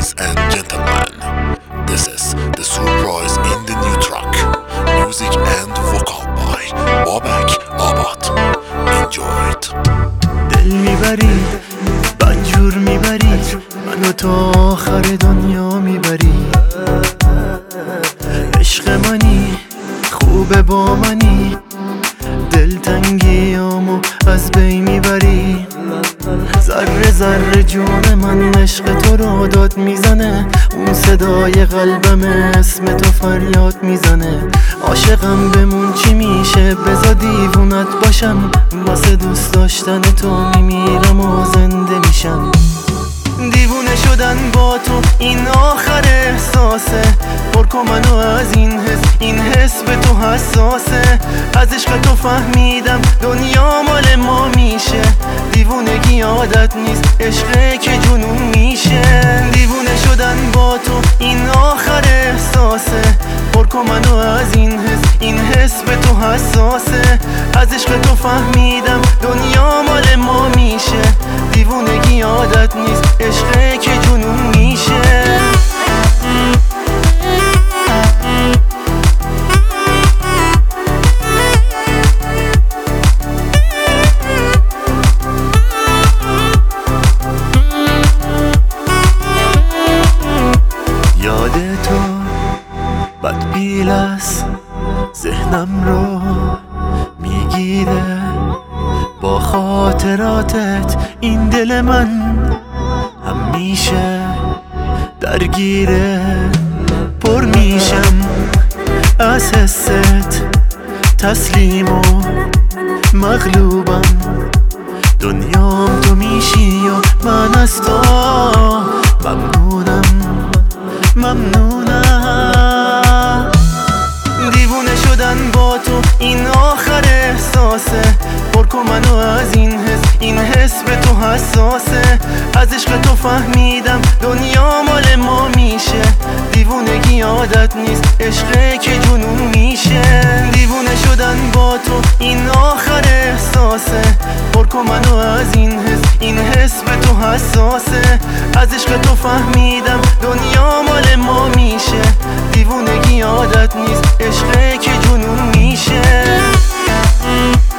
Ladies and gentlemen, this is the surprise in the new track. Music and vocal by Babak Abad. Enjoy it. دل میبری بنجور میبری منو تا آخر دنیا میبری عشق منی خوبه با منی دلتنگیامو از بین میبری ذره ذره جون من عشق تو رو داد میزنه اون صدای قلبم اسم تو فریاد میزنه عاشقم بمون چی میشه بذار دیوونت باشم واسه دوست داشتن تو میمیرم و زنده میشم دیوونه شدن با تو این آخر احساسه پر کن منو از این حس به تو حساسه از عشق تو فهمیدم دنیا مال ما میشه دیوونگی عادت نیست عشقه که جنون میشه دیوونه شدن با تو این آخر احساسه پر کن منو از این حس به تو حساسه از عشق تو فهمیدم دنیا مال ما میشه دیوونگی عادت نیست عشقه که جنون میشه یاد تو بدبیل است ذهنم رو میگیره با خاطراتت این دل من همیشه درگیره پر میشم از حست تسلیم و مغلوبم دنیام تو میشی و من از تو ممنونم دیوونه شدن با تو این آخر احساسه پر کن منو از این حس به تو حساسه از عشق تو فهمیدم دنیا مال ما میشه دیوونگی عادت نیست عشقه که جنون میشه دیوونه شدن با تو این آخر احساسه پر کن منو از این حس به تو حساسه از عشق تو فهمیدم دنیا مال ما میشه دیوونگی عادت نیست عشقه که جنون میشه